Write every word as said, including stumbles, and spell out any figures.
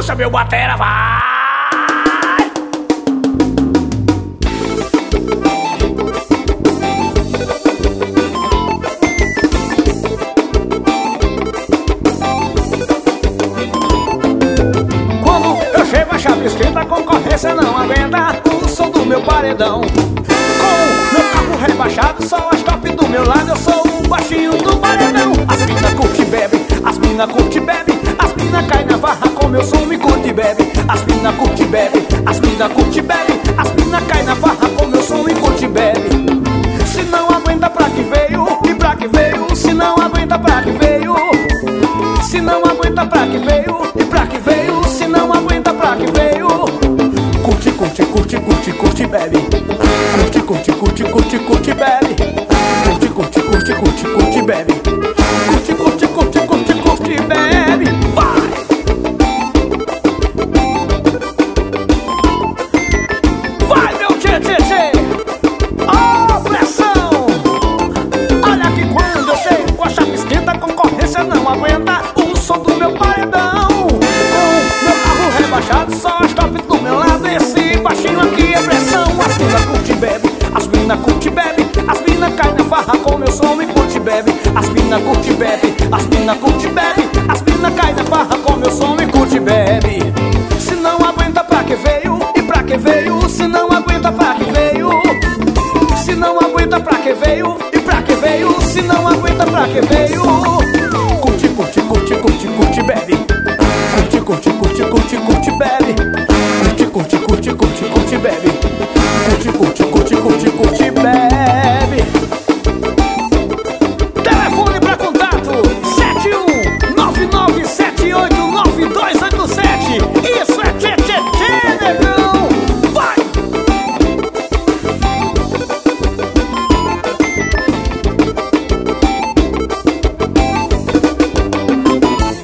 Puxa meu batera, vai! Quando eu chego a chave esquenta, a concorrência não aguenta o som do meu paredão. Com meu carro rebaixado, só as top do meu lado, eu sou o baixinho do paredão. As mina curte e bebe, as mina curte e bebe, as mina cai na farra com meu som e curte e bebe. As mina curte e bebe, as mina curte e bebe, as mina cai na farra com meu som e curte e bebe. Se não aguenta pra que veio, e pra que veio, se não aguenta pra que veio. Se não aguenta pra que veio, e pra que veio, se não aguenta pra que veio. Curte, curte, curte, curte, curte, bebe. Curte, curte, curte, curte, curte, bebe. Curte, curte, curte, curte, curte, bebe. Curte, curte, curte, curte, curte, bebe. Vai! Vai, meu tchê, tchê, tchê. Oh, pressão! Olha que quando eu chego, a chave esquenta, a concorrência não aguenta o som do meu paredão. Com meu carro rebaixado, só as top do meu lado, esse baixinho aqui é pressão. As mina curte e bebe, as mina curte e bebe, as mina cai na farra com meu som e curte e bebe. As mina curte e bebe, as mina curte e bebe, as mina cai na farra com meu som e curte e bebe. Se não aguenta pra que veio, e pra que veio, se não aguenta pra que veio. Se não aguenta pra que veio, e pra que veio, se não aguenta pra que veio. Curte, curte, curte, curte, curte, bebe. Curte, curte, curte, curte, curte, bebe. Curte, curte, curte, curte, curte, bebe. Curte, curte, curte, curte, curte, bebe.